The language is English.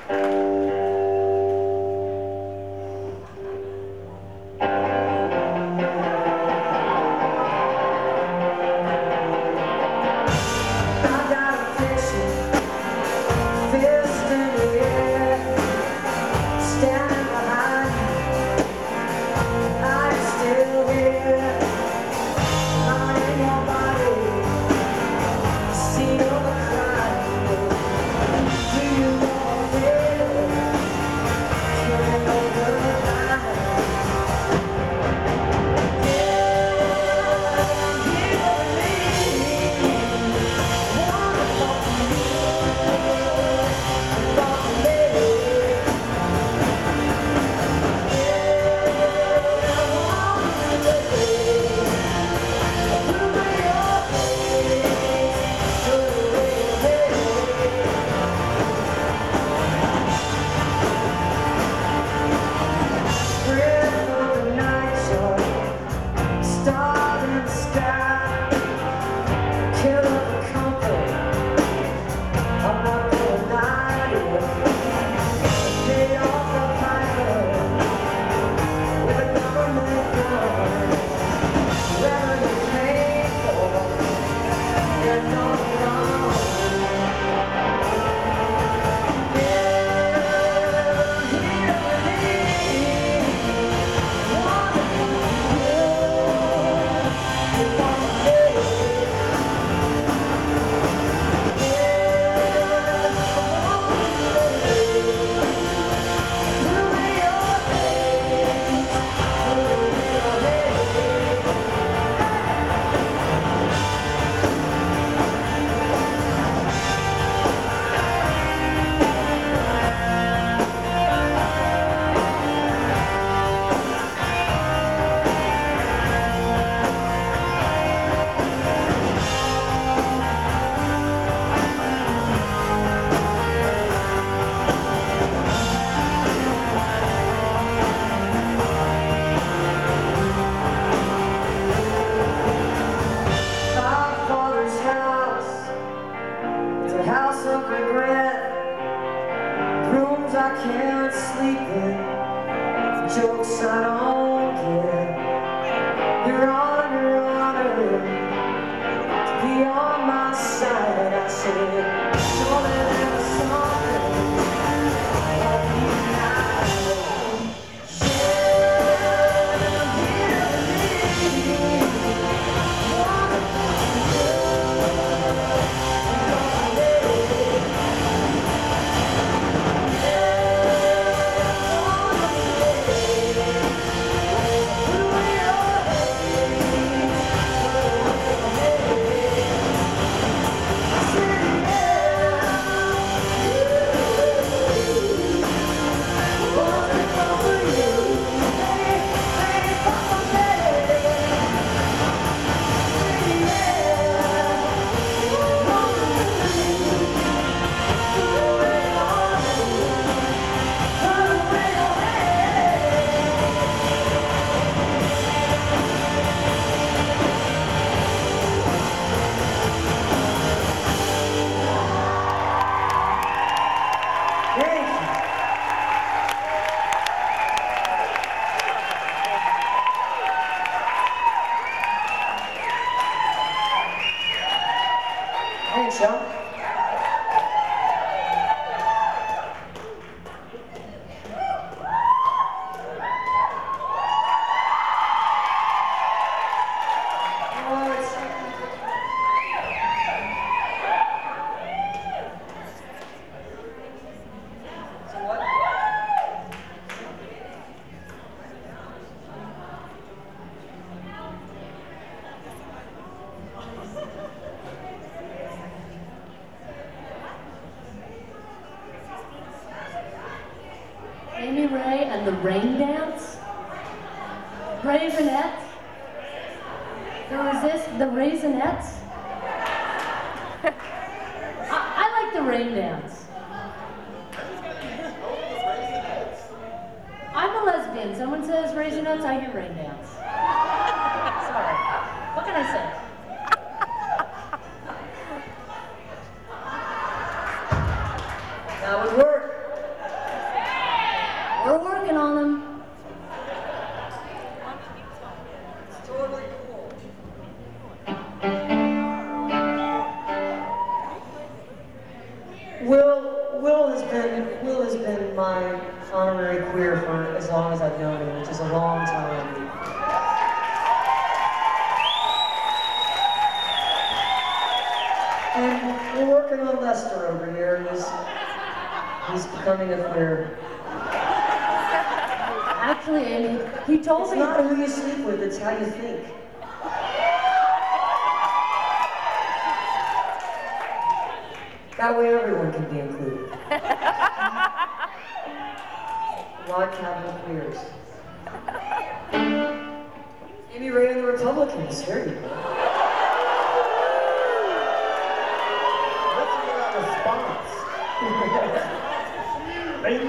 Amy Ray and the Rain Dance? Raisinette? The Raisinets? I like the Rain Dance. I'm a lesbian. Someone says Raisinets, I hear Rain Dance. Sorry. What can I say? That would work. working on them. It's totally cool. Will has been my honorary queer for as long as I've known him, which is a long time. And we're working on Lester over here. He's becoming a queer. Actually, Amy, he told It's me. not who you sleep with, it's how you think. That way everyone can be included. Rod Capital Queers. Amy Ray and the Republicans, there you go. Listen to that response.